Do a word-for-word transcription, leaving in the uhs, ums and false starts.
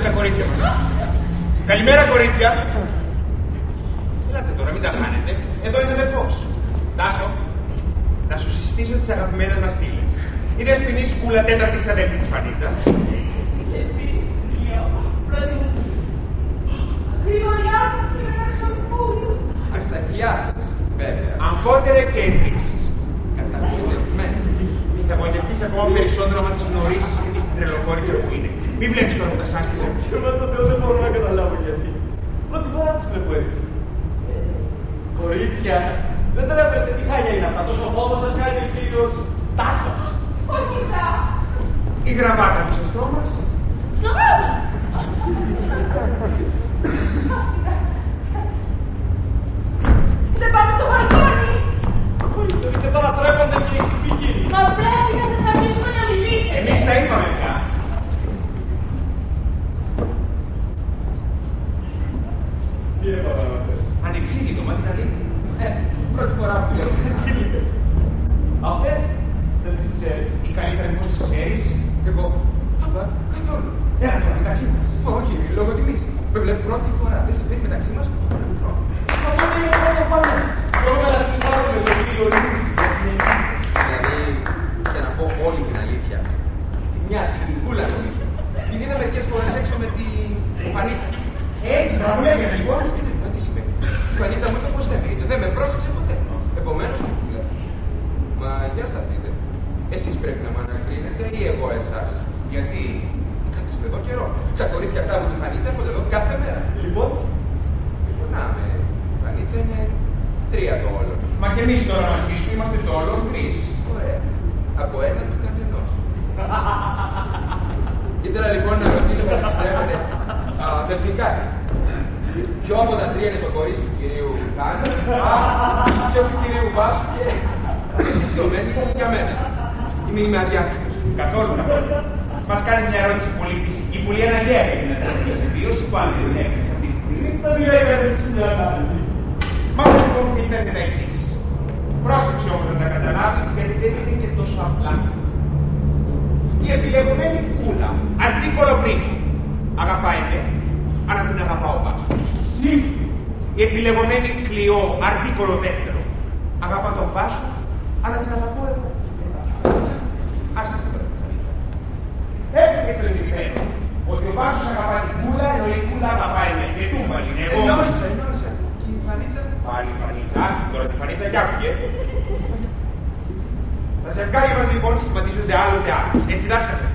τα κορίτσια μας. Καλημέρα, κορίτσια. Ελάτε τώρα, μην τα χάνετε. Εδώ είναι αδερφός. Τάσο, να σου συστήσω τις αγαπημένες μας φίλες. Η Δεσποινή Σκούλα, τέταρτη ξαδέλφη της Φανίτσας. Αξακιάδες, βέβαια. Αμφότερε και εμείς. Καταγοητευμένοι. Μη θα γοητευτείς ακόμα περισσότερο άμα τις γνωρίσεις και δεις την τρελοκόριτσα που είναι. Μην βλέπεις τώρα που τα σάσκησε. Ποιο μα το Θεό δεν μπορώ να καταλάβω γιατί. Πρώτη φορά τις βλέπω έτσι. Κορίτσια, δεν τρέπεστε, τι χάλια είναι αυτά. Τόσο πόδο σας κάνει ο κύριος Τάσος. Όχι θα. Η γραβάτα μου στο στόμα. Δεν πάμε στο μπαλκόνι. Ακούστε, και τώρα τρέπονται και οι πηγοί. Μα πρέπει να σας αφήσουμε να μιλήσετε. Εμείς τα είπαμε πια. Τι έπαθα να θες. Ανεξήγητο, μα την αλήθεια. Ε, πρώτη φορά που λέω. Τι είπες. Αυτές δεν τις ξέρεις. Η καλύτερη μου τις ξέρεις. Εγώ, αλλά καθόλου. Έλα τώρα μεταξύ μας. Όχι, λόγω τιμής. Με βλέπω πρώτη φορά. Δεν συμβαίνει μεταξύ μας που το μικρό. Αυτό είναι το πρώτο πάνω. Μπορούμε να συζητάμε με τον κύριο Λούση. Δηλαδή, για να πω όλη την αλήθεια, τη μια την κούλα νομίζω. Την είδα μερικές φορές έξω με την Φανίτσα. Έτσι, να μου λέγεται λοιπόν. Μα τι σημαίνει. Η Φανίτσα μου είπε πως έφυγε. Δεν με πρόσεξε ποτέ. Επομένως, τι του λέω. Μα για σταθείτε. Εσείς πρέπει να με ανακρίνετε ή εγώ εσάς. Γιατί κάθεστε εδώ καιρό. Τα κορίτσια αυτά με τη Φανίτσα έρχονται εδώ κάθε μέρα. Λοιπόν, Λοιπόν, να με. Η Φανίτσα είναι τρία το όλο. Μα και εμείς τώρα μαζί σου είμαστε το όλο τρεις. Ωραία. Από ένα του καθενός. Ήθελα λοιπόν να ρωτήσω με επιτρέπετε αδελφικά. Ποιο από τα τρία είναι το κορίτσι του κυρίου Χάνη, ποιο του κυρίου Βάσου και το μένει για μένα. Είμαι, είμαι αδιάκριτος. Καθόλου καθόλου. Μας κάνει μια ερώτηση πολύ φυσική, πολύ αναγκαία για την αντίληψη. Ποιος σου πάνε την έκρηξη αυτή τη στιγμή. τα διέγραφε στη συναντάλητη. Μάλλον λοιπόν ήταν τα εξής. Πρόσεξε όμως να τα καταλάβεις γιατί δεν είναι και τόσο απλά. Η επιλεγμένη κούλα, αντίκολο πριν, αγαπάει με, αλλά την αγαπάω Βάσο. Η επιλεγμένη Κλειό, αρτίκολο δεύτερο, αγαπά τον Βάσο, αλλά την αγαπώ εγώ. Άστα την πρώτη. Έφυγε το ενδιαφέρον ότι ο Βάσος αγαπάει την κούλα, ενώ η κούλα αγαπάει με. Και του βάλει, εγώ. Εννόησα, εννόησα. Και η Φανίτσα. Πάλι η Φανίτσα, άστη τώρα τη Φανίτσα κι άκουγε. Τα ζευγάρια μας λοιπόν σχηματίζονται άλλοτε άλλο. Έτσι δάσκατε.